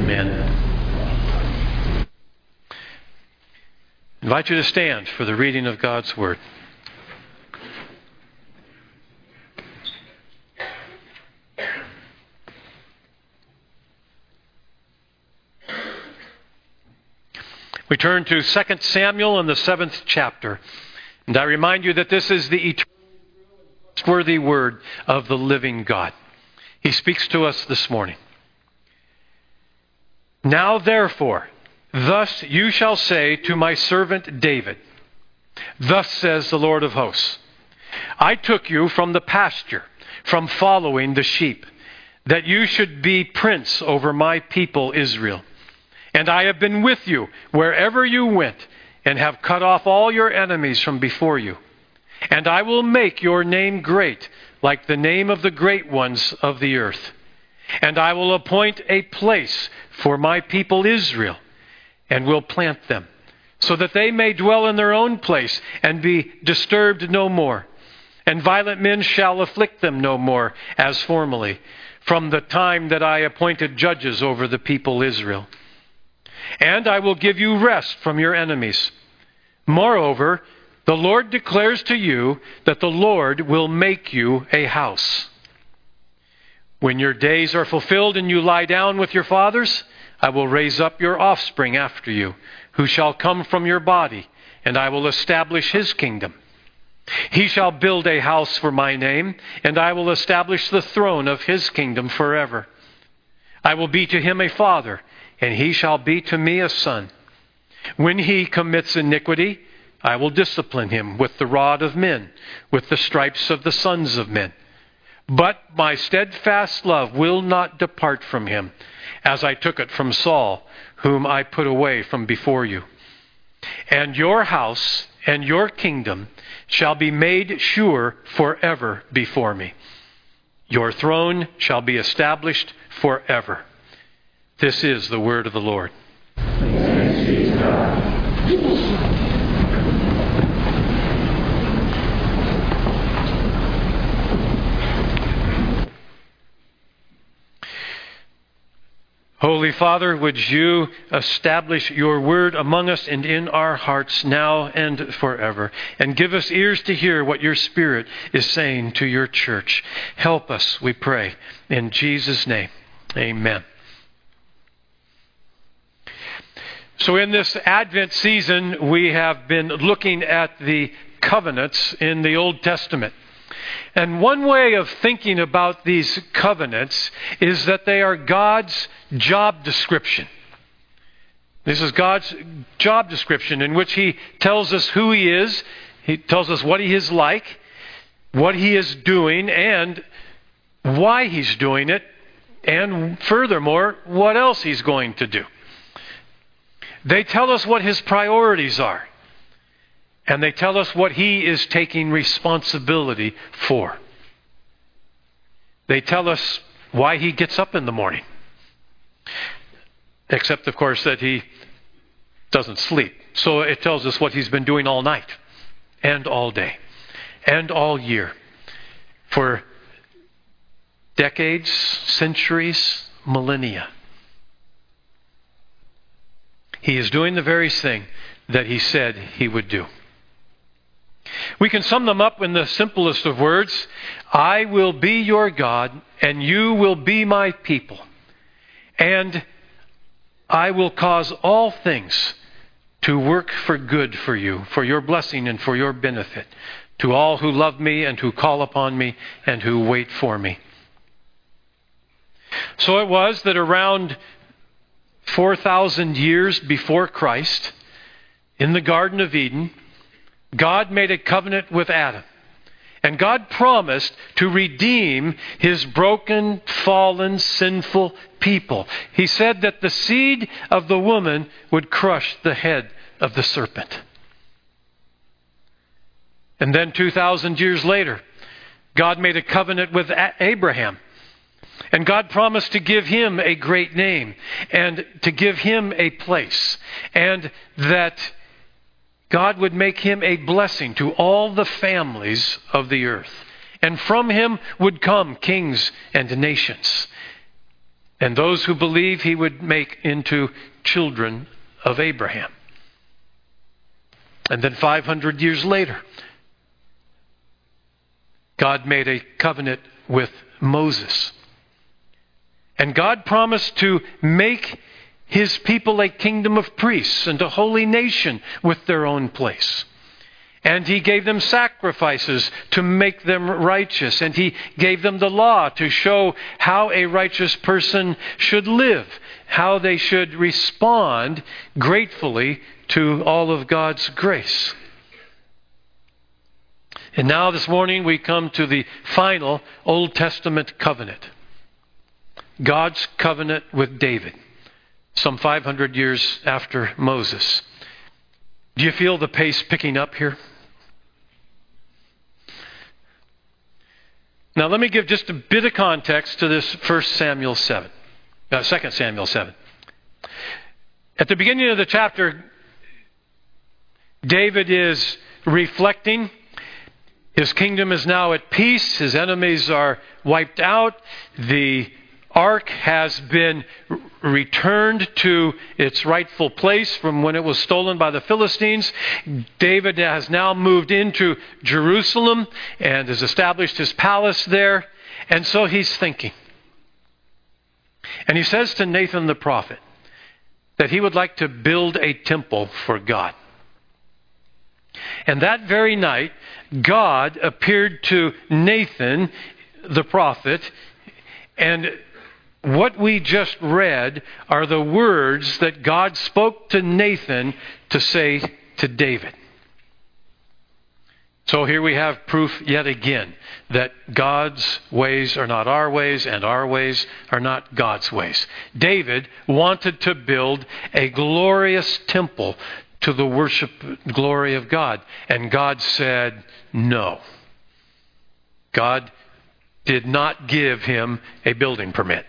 Amen. I invite you to stand for the reading of God's Word. We turn to 2 Samuel in the 7th chapter. And I remind you that this is the eternally trustworthy word of the living God. He speaks to us this morning. Now therefore, thus you shall say to my servant David, thus says the Lord of hosts, I took you from the pasture, from following the sheep, that you should be prince over my people Israel. And I have been with you wherever you went, and have cut off all your enemies from before you. And I will make your name great, like the name of the great ones of the earth. And I will appoint a place for my people Israel, and will plant them, so that they may dwell in their own place, and be disturbed no more. And violent men shall afflict them no more, as formerly, from the time that I appointed judges over the people Israel. And I will give you rest from your enemies. Moreover, the Lord declares to you that the Lord will make you a house. When your days are fulfilled and you lie down with your fathers, I will raise up your offspring after you, who shall come from your body, and I will establish his kingdom. He shall build a house for my name, and I will establish the throne of his kingdom forever. I will be to him a father, and he shall be to me a son. When he commits iniquity, I will discipline him with the rod of men, with the stripes of the sons of men. But my steadfast love will not depart from him, as I took it from Saul, whom I put away from before you. And your house and your kingdom shall be made sure forever before me. Your throne shall be established forever. This is the word of the Lord. Thanks be to God. Holy Father, would you establish your word among us and in our hearts now and forever, and give us ears to hear what your Spirit is saying to your church. Help us, we pray, in Jesus' name. Amen. So in this Advent season, we have been looking at the covenants in the Old Testament. And one way of thinking about these covenants is that they are God's job description. This is God's job description in which He tells us who He is. He tells us what He is like, what He is doing, and why He's doing it, and furthermore, what else He's going to do. They tell us what His priorities are. And they tell us what He is taking responsibility for. They tell us why He gets up in the morning. Except, of course, that He doesn't sleep. So it tells us what He's been doing all night and all day and all year. For decades, centuries, millennia. He is doing the very thing that He said He would do. We can sum them up in the simplest of words. I will be your God, and you will be my people. And I will cause all things to work for good for you, for your blessing and for your benefit, to all who love me and who call upon me and who wait for me. So it was that around 4,000 years before Christ, in the Garden of Eden, God made a covenant with Adam. And God promised to redeem His broken, fallen, sinful people. He said that the seed of the woman would crush the head of the serpent. And then 2,000 years later, God made a covenant with Abraham. And God promised to give him a great name and to give him a place. And that God would make him a blessing to all the families of the earth. And from him would come kings and nations. And those who believe He would make into children of Abraham. And then 500 years later, God made a covenant with Moses. And God promised to make His people a kingdom of priests and a holy nation with their own place. And He gave them sacrifices to make them righteous. And He gave them the law to show how a righteous person should live, how they should respond gratefully to all of God's grace. And now this morning we come to the final Old Testament covenant. God's covenant with David, some 500 years after Moses. Do you feel the pace picking up here? Now let me give just a bit of context to this 2 Samuel 7. At the beginning of the chapter, David is reflecting. His kingdom is now at peace. His enemies are wiped out. The ark has been returned to its rightful place from when it was stolen by the Philistines. David has now moved into Jerusalem and has established his palace there. And so he's thinking. And he says to Nathan the prophet that he would like to build a temple for God. And that very night, God appeared to Nathan the prophet, and what we just read are the words that God spoke to Nathan to say to David. So here we have proof yet again that God's ways are not our ways and our ways are not God's ways. David wanted to build a glorious temple to the worship glory of God. And God said no. God did not give him a building permit.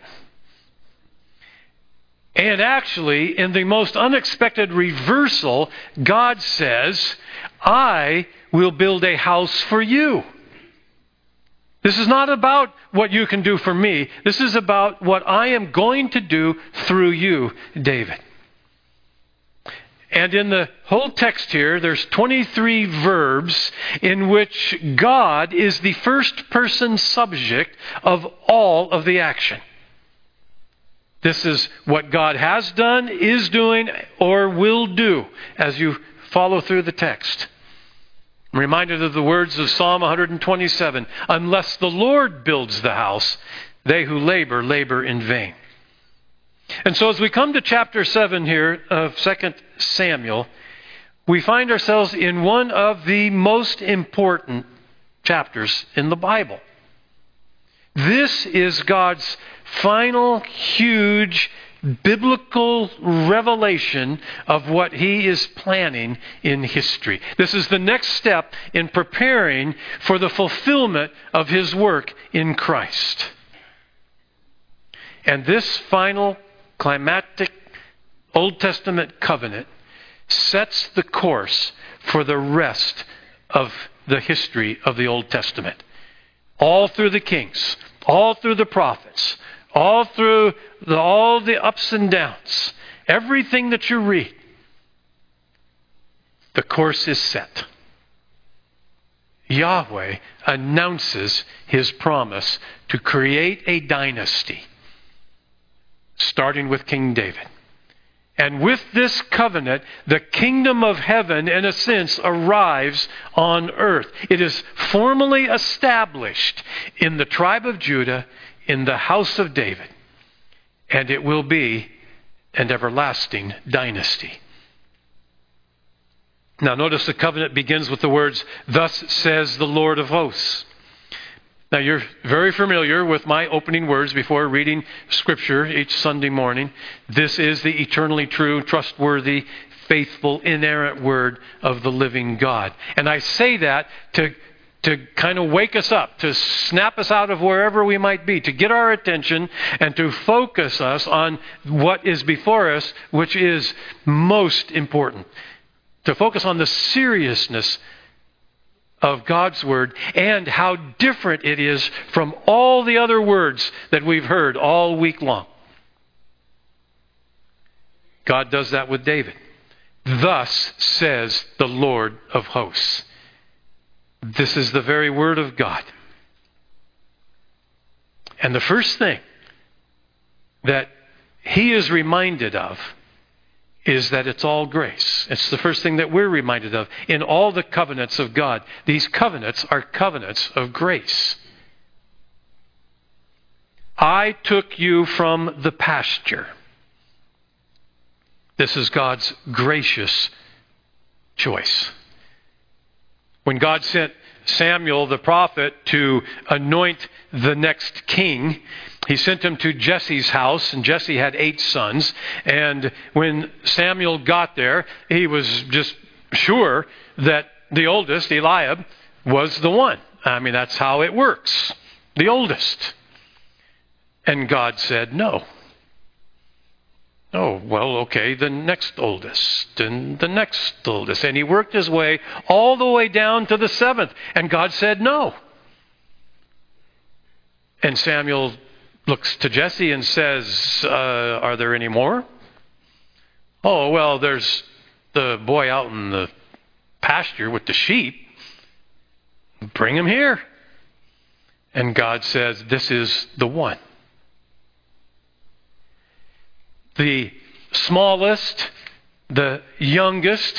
And actually, in the most unexpected reversal, God says, I will build a house for you. This is not about what you can do for me. This is about what I am going to do through you, David. And in the whole text here, there's 23 verbs in which God is the first person subject of all of the action. This is what God has done, is doing, or will do as you follow through the text. I'm reminded of the words of Psalm 127. Unless the Lord builds the house, they who labor, labor in vain. And so as we come to chapter 7 here of 2 Samuel, we find ourselves in one of the most important chapters in the Bible. This is God's final, huge, biblical revelation of what He is planning in history. This is the next step in preparing for the fulfillment of His work in Christ. And this final climactic Old Testament covenant sets the course for the rest of the history of the Old Testament. All through the kings, all through the prophets, all through all the ups and downs, everything that you read, the course is set. Yahweh announces His promise to create a dynasty, starting with King David. And with this covenant, the kingdom of heaven, in a sense, arrives on earth. It is formally established in the tribe of Judah, in the house of David. And it will be an everlasting dynasty. Now notice the covenant begins with the words, "Thus says the Lord of hosts." Now you're very familiar with my opening words before reading Scripture each Sunday morning. This is the eternally true, trustworthy, faithful, inerrant Word of the living God. And I say that to kind of wake us up, to snap us out of wherever we might be, to get our attention and to focus us on what is before us, which is most important. To focus on the seriousness of God's Word and how different it is from all the other words that we've heard all week long. God does that with David. Thus says the Lord of hosts. This is the very word of God. And the first thing that he is reminded of is that it's all grace. It's the first thing that we're reminded of in all the covenants of God. These covenants are covenants of grace. I took you from the pasture. This is God's gracious choice. When God sent Samuel the prophet to anoint the next king, he sent him to Jesse's house, and Jesse had 8 sons. And when Samuel got there, he was just sure that the oldest, Eliab, was the one. I mean, that's how it works. The oldest. And God said, no. Oh, well, okay, the next oldest, and the next oldest. And he worked his way all the way down to the 7th. And God said, no. And Samuel looks to Jesse and says, are there any more? Oh, well, there's the boy out in the pasture with the sheep. Bring him here. And God says, this is the one. The smallest, the youngest,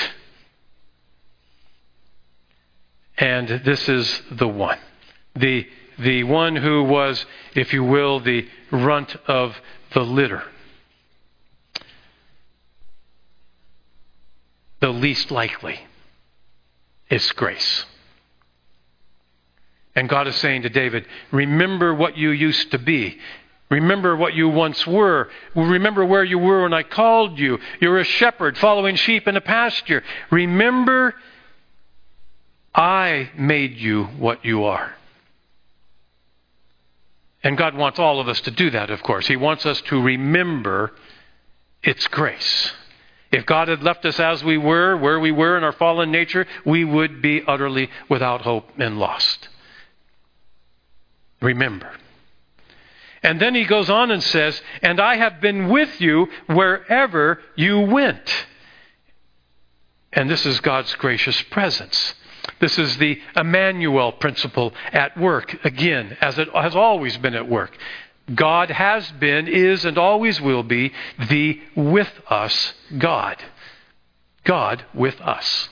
and this is the one. The one who was, if you will, the runt of the litter. The least likely. It's grace. And God is saying to David, remember what you used to be. Remember what you once were. Remember where you were when I called you. You were a shepherd following sheep in a pasture. Remember, I made you what you are. And God wants all of us to do that, of course. He wants us to remember its grace. If God had left us as we were, where we were in our fallen nature, we would be utterly without hope and lost. Remember. And then he goes on and says, and I have been with you wherever you went. And this is God's gracious presence. This is the Emmanuel principle at work, again, as it has always been at work. God has been, is, and always will be the with us God. God with us.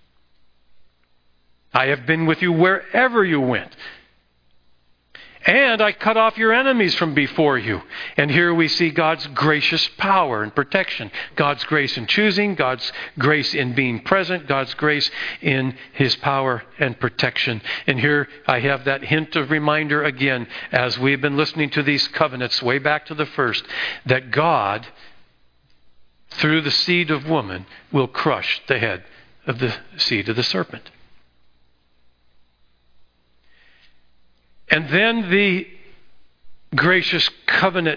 I have been with you wherever you went. And I cut off your enemies from before you. And here we see God's gracious power and protection. God's grace in choosing, God's grace in being present, God's grace in His power and protection. And here I have that hint of reminder again, as we've been listening to these covenants way back to the first, that God, through the seed of woman, will crush the head of the seed of the serpent. And then the gracious covenant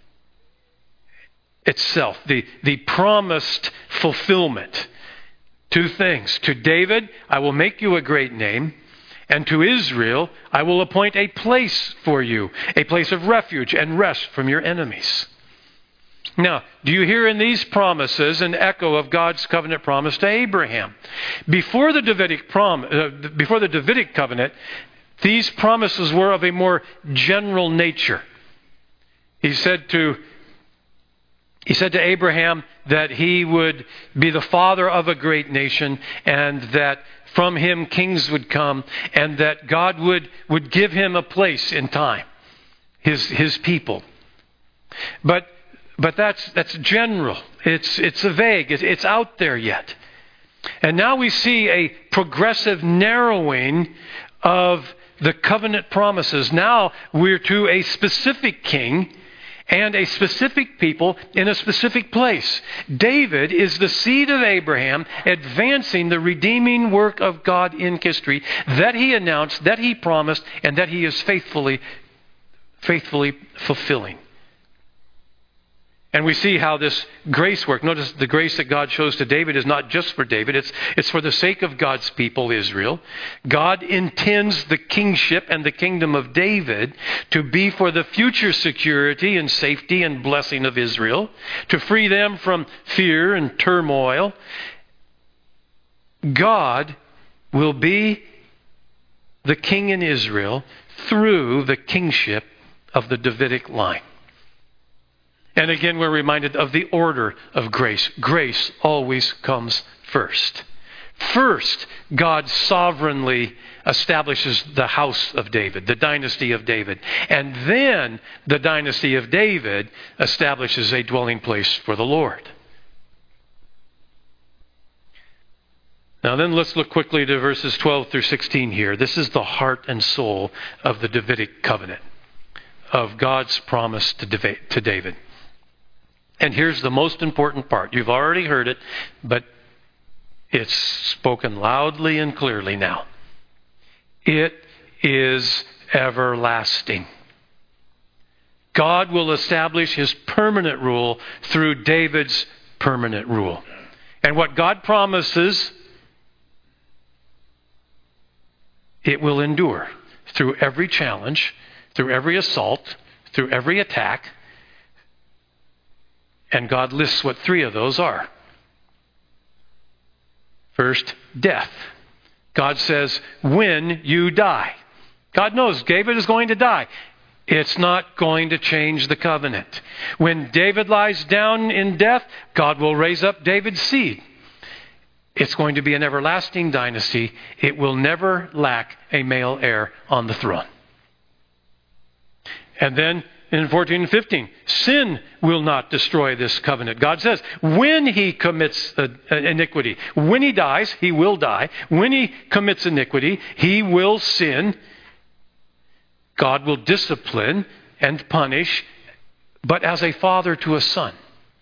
itself, the promised fulfillment. 2 things. To David, I will make you a great name. And to Israel, I will appoint a place for you, a place of refuge and rest from your enemies. Now, do you hear in these promises an echo of God's covenant promise to Abraham? Before the Davidic covenant, these promises were of a more general nature. He said to Abraham that he would be the father of a great nation, and that from him kings would come, and that God would give him a place in time, his people. But that's general. It's a vague. It's out there yet. And now we see a progressive narrowing of the covenant promises. Now we're to a specific king and a specific people in a specific place. David is the seed of Abraham, advancing the redeeming work of God in history that he announced, that he promised, and that he is faithfully fulfilling. And we see how this grace works. Notice the grace that God shows to David is not just for David. It's for the sake of God's people, Israel. God intends the kingship and the kingdom of David to be for the future security and safety and blessing of Israel, to free them from fear and turmoil. God will be the king in Israel through the kingship of the Davidic line. And again, we're reminded of the order of grace. Grace always comes first. First, God sovereignly establishes the house of David, the dynasty of David. And then the dynasty of David establishes a dwelling place for the Lord. Now then, let's look quickly to verses 12 through 16 here. This is the heart and soul of the Davidic covenant, of God's promise to David. And here's the most important part. You've already heard it, but it's spoken loudly and clearly now. It is everlasting. God will establish his permanent rule through David's permanent rule. And what God promises, it will endure through every challenge, through every assault, through every attack. And God lists what three of those are. First, death. God says, when you die. God knows David is going to die. It's not going to change the covenant. When David lies down in death, God will raise up David's seed. It's going to be an everlasting dynasty. It will never lack a male heir on the throne. And then in 14 and 15, sin will not destroy this covenant. God says, when he commits iniquity, when he dies, he will die. When he commits iniquity, he will sin. God will discipline and punish, but as a father to a son.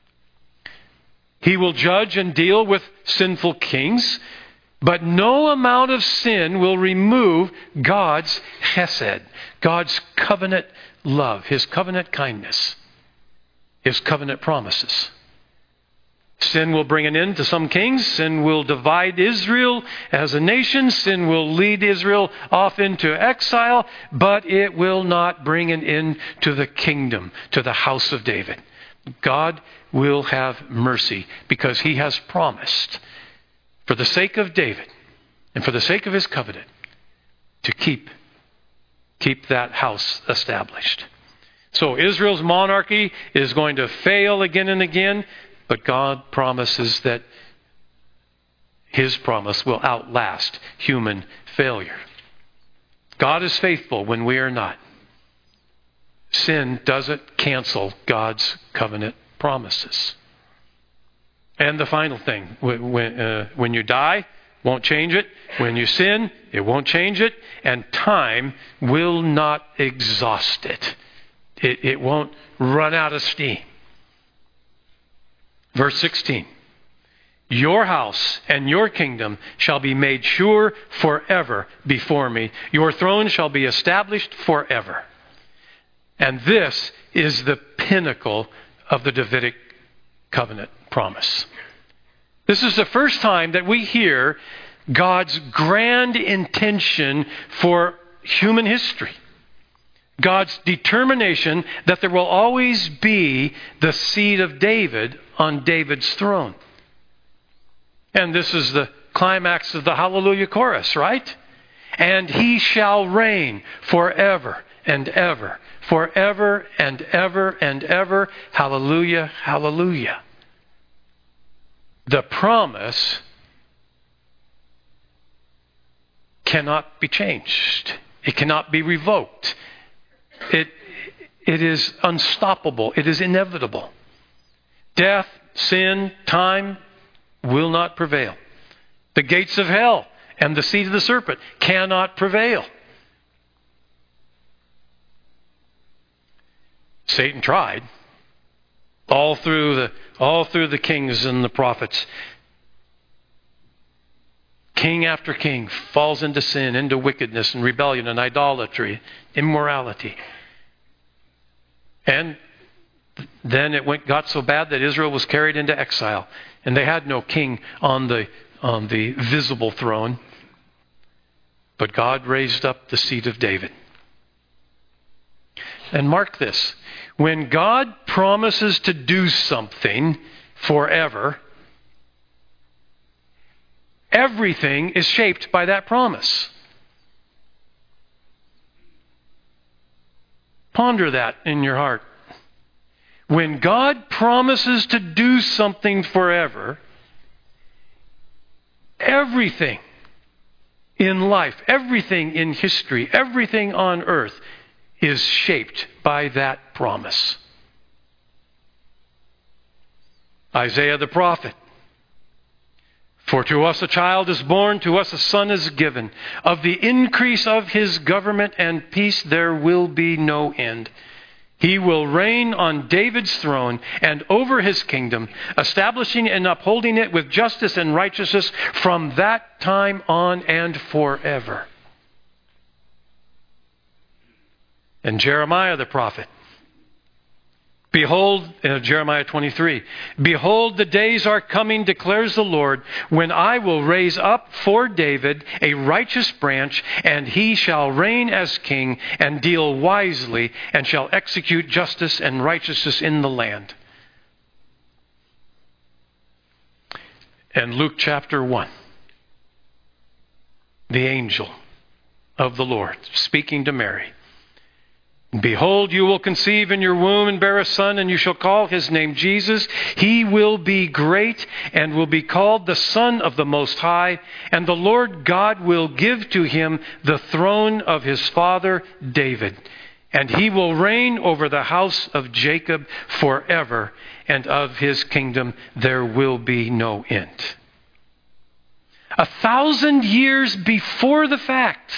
He will judge and deal with sinful kings, but no amount of sin will remove God's chesed, God's covenant love, his covenant kindness, his covenant promises. Sin will bring an end to some kings. Sin will divide Israel as a nation. Sin will lead Israel off into exile, but it will not bring an end to the kingdom, to the house of David. God will have mercy because he has promised, for the sake of David and for the sake of his covenant, to keep that house established. So Israel's monarchy is going to fail again and again, but God promises that his promise will outlast human failure. God is faithful when we are not. Sin doesn't cancel God's covenant promises. And the final thing, when you die, won't change it. When you sin, it won't change it. And time will not exhaust it. It won't run out of steam. Verse 16. Your house and your kingdom shall be made sure forever before me. Your throne shall be established forever. And this is the pinnacle of the Davidic covenant promise. This is the first time that we hear God's grand intention for human history. God's determination that there will always be the seed of David on David's throne. And this is the climax of the Hallelujah chorus, right? And he shall reign forever and ever, forever and ever and ever. Hallelujah, hallelujah. The promise cannot be changed. It cannot be revoked. It is unstoppable. It is inevitable. Death, sin, time will not prevail. The gates of hell and the seed of the serpent cannot prevail. Satan tried all through the kings and the prophets. King after king falls into sin, into wickedness and rebellion and idolatry, immorality. And Then it got so bad that Israel was carried into exile, and they had no king on the visible throne. But God raised up the seed of David. And mark this. When God promises to do something forever, everything is shaped by that promise. Ponder that in your heart. When God promises to do something forever, everything in life, everything in history, everything on earth is shaped by that promise. Isaiah the prophet. For to us a child is born, to us a son is given. Of the increase of his government and peace there will be no end. He will reign on David's throne and over his kingdom, establishing and upholding it with justice and righteousness from that time on and forever. And Jeremiah the prophet. Behold, Jeremiah 23, behold, the days are coming, declares the Lord, when I will raise up for David a righteous branch, and he shall reign as king and deal wisely, and shall execute justice and righteousness in the land. And Luke chapter 1, the angel of the Lord speaking to Mary. Behold, you will conceive in your womb and bear a son, and you shall call his name Jesus. He will be great and will be called the Son of the Most High. And the Lord God will give to him the throne of his father David. And he will reign over the house of Jacob forever, and of his kingdom there will be no end. 1,000 years before the fact,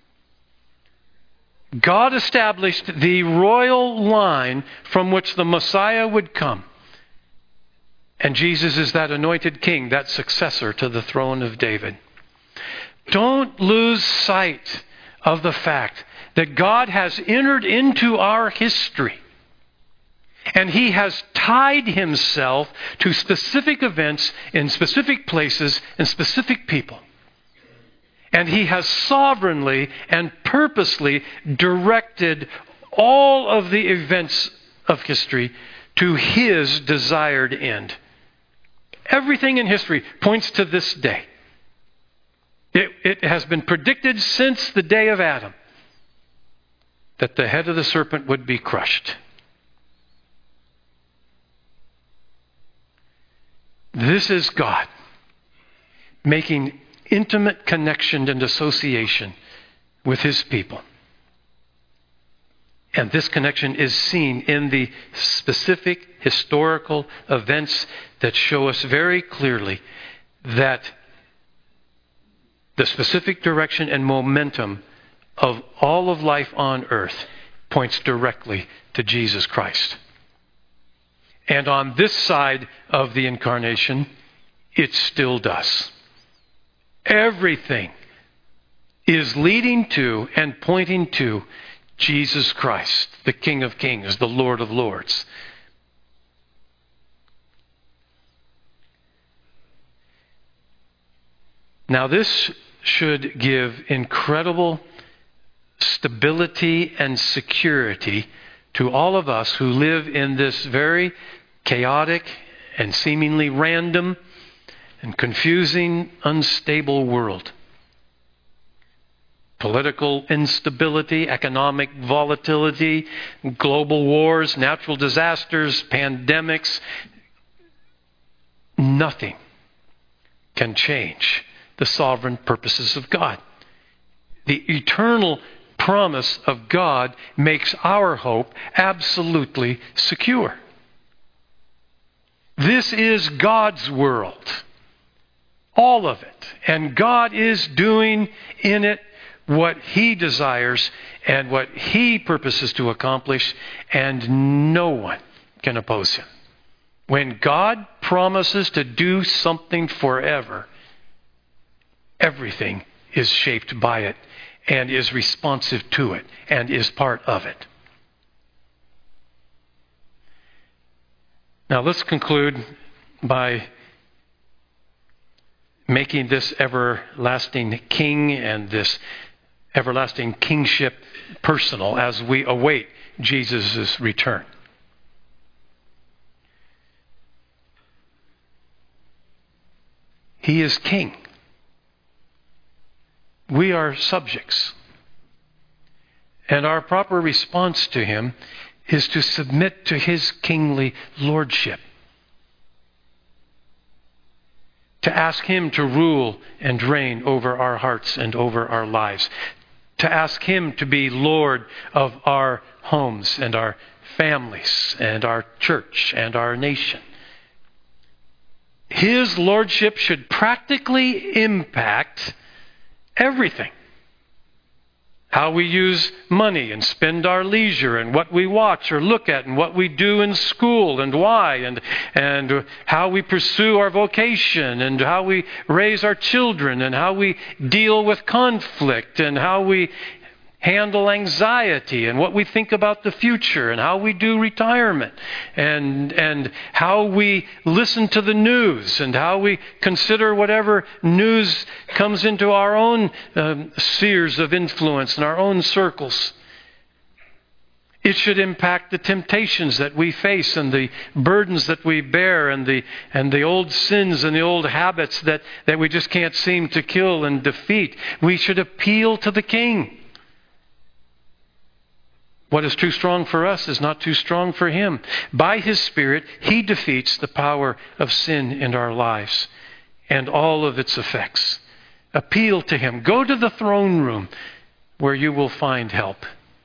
God established the royal line from which the Messiah would come. And Jesus is that anointed king, that successor to the throne of David. Don't lose sight of the fact that God has entered into our history. And he has tied himself to specific events in specific places and specific people. And he has sovereignly and purposely directed all of the events of history to his desired end. Everything in history points to this day. It has been predicted since the day of Adam that the head of the serpent would be crushed. This is God making intimate connection and association with his people. And this connection is seen in the specific historical events that show us very clearly that the specific direction and momentum of all of life on earth points directly to Jesus Christ. And on this side of the incarnation, it still does. Everything is leading to and pointing to Jesus Christ, the King of Kings, the Lord of Lords. Now this should give incredible stability and security to all of us who live in this very chaotic and seemingly random and confusing, unstable world. Political instability, economic volatility, global wars, natural disasters, pandemics. Nothing can change the sovereign purposes of God. The eternal promise of God makes our hope absolutely secure. This is God's world. All of it. And God is doing in it what he desires and what he purposes to accomplish, and no one can oppose him. When God promises to do something forever, everything is shaped by it and is responsive to it and is part of it. Now let's conclude by making this everlasting king and this everlasting kingship personal as we await Jesus' return. He is king. We are subjects. And our proper response to him is to submit to his kingly lordship. To ask him to rule and reign over our hearts and over our lives. To ask him to be Lord of our homes and our families and our church and our nation. His lordship should practically impact everything. How we use money and spend our leisure, and what we watch or look at, and what we do in school, and why, and how we pursue our vocation, and how we raise our children, and how we deal with conflict, and how we handle anxiety, and what we think about the future, and how we do retirement, and how we listen to the news, and how we consider whatever news comes into our own spheres of influence and our own circles. It should impact the temptations that we face and the burdens that we bear and the old sins and the old habits that we just can't seem to kill and defeat. We should appeal to the King. What is too strong for us is not too strong for him. By his Spirit, he defeats the power of sin in our lives and all of its effects. Appeal to him. Go to the throne room where you will find help.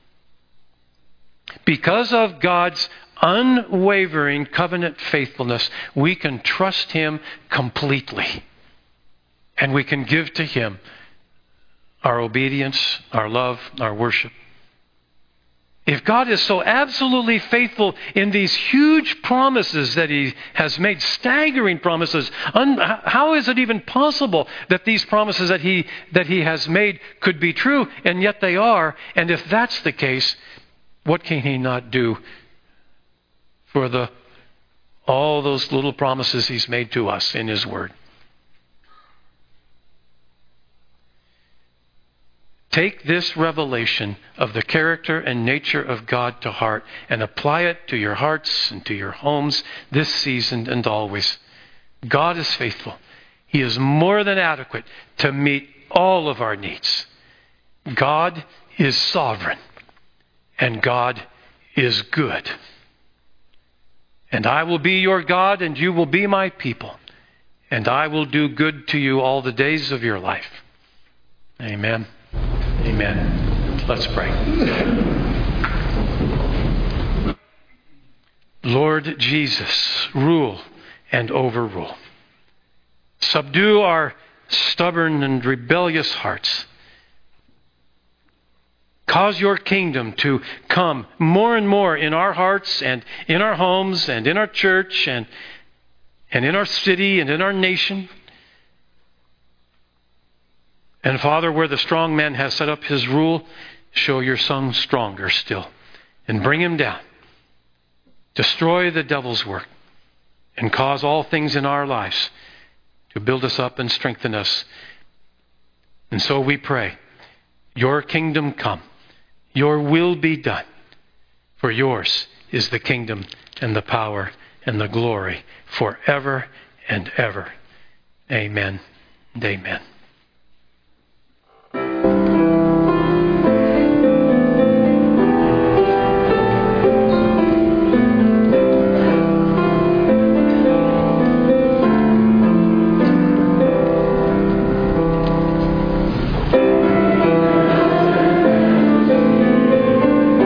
Because of God's unwavering covenant faithfulness, we can trust him completely. And we can give to him our obedience, our love, our worship. If God is so absolutely faithful in these huge promises that he has made, staggering promises, how is it even possible that these promises that he has made could be true? And yet they are. And if that's the case, what can he not do for all those little promises he's made to us in his word? Take this revelation of the character and nature of God to heart and apply it to your hearts and to your homes this season and always. God is faithful. He is more than adequate to meet all of our needs. God is sovereign and God is good. And I will be your God and you will be my people. And I will do good to you all the days of your life. Amen. Amen. Let's pray. Lord Jesus, rule and overrule. Subdue our stubborn and rebellious hearts. Cause your kingdom to come more and more in our hearts and in our homes and in our church and in our city and in our nation. And Father, where the strong man has set up his rule, show your Son stronger still and bring him down. Destroy the devil's work and cause all things in our lives to build us up and strengthen us. And so we pray, your kingdom come, your will be done, for yours is the kingdom and the power and the glory forever and ever. Amen and amen.